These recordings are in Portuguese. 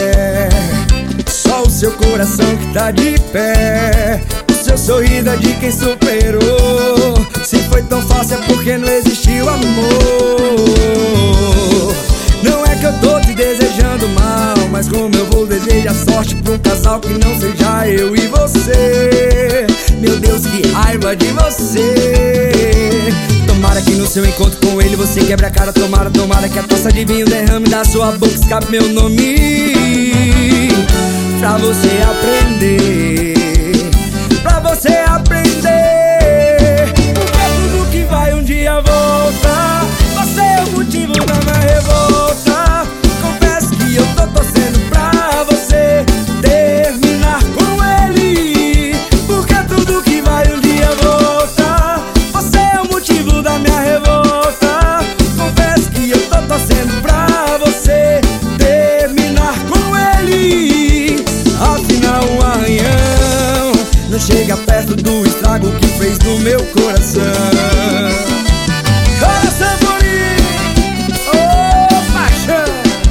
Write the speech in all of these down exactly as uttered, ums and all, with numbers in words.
fé. Só o seu coração que tá de pé. O seu sorriso é de quem superou. Se foi tão fácil é porque não existiu amor. Não é que eu tô te desejando mal, mas como eu vou desejar sorte pra um casal que não seja eu e você. Meu Deus, que raiva de você. Tomara que no seu encontro com ele você quebre a cara. Tomara, tomara que a taça de vinho derrame da sua boca, escape meu nome. Pra você aprender, pra você aprender. Porque tudo que vai um dia volta. Você é o motivo da minha revolta. Confesso que eu tô torcendo pra você terminar com ele. Porque tudo que vai um dia volta. Você é o motivo da minha revolta. Confesso que eu tô torcendo pra você terminar com ele. Afinal um arranhão não chega perto do estrago que fez no meu coração. Coração bonito, oh paixão.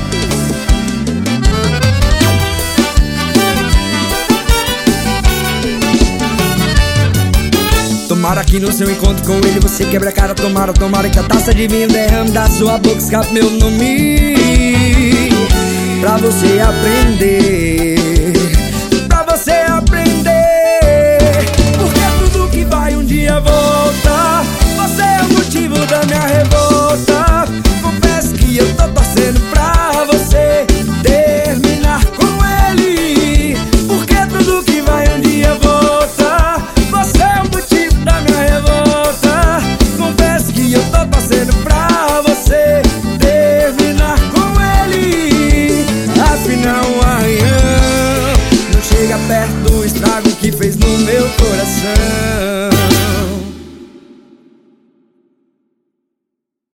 Tomara que no seu encontro com ele você quebre a cara. Tomara, tomara que a taça de vinho derrame da sua boca, escape meu nome. Pra você aprender, pra você aprender. Porque tudo que vai um dia volta. Você é o motivo da minha revolta. Confesso que eu tô torcendo pra você terminar com ele. Porque tudo que vai um dia volta. Você é o motivo da minha revolta. Confesso que eu tô torcendo pra você terminar com ele. Afinal um arranhão não chega perto do estrago que fez no meu coração.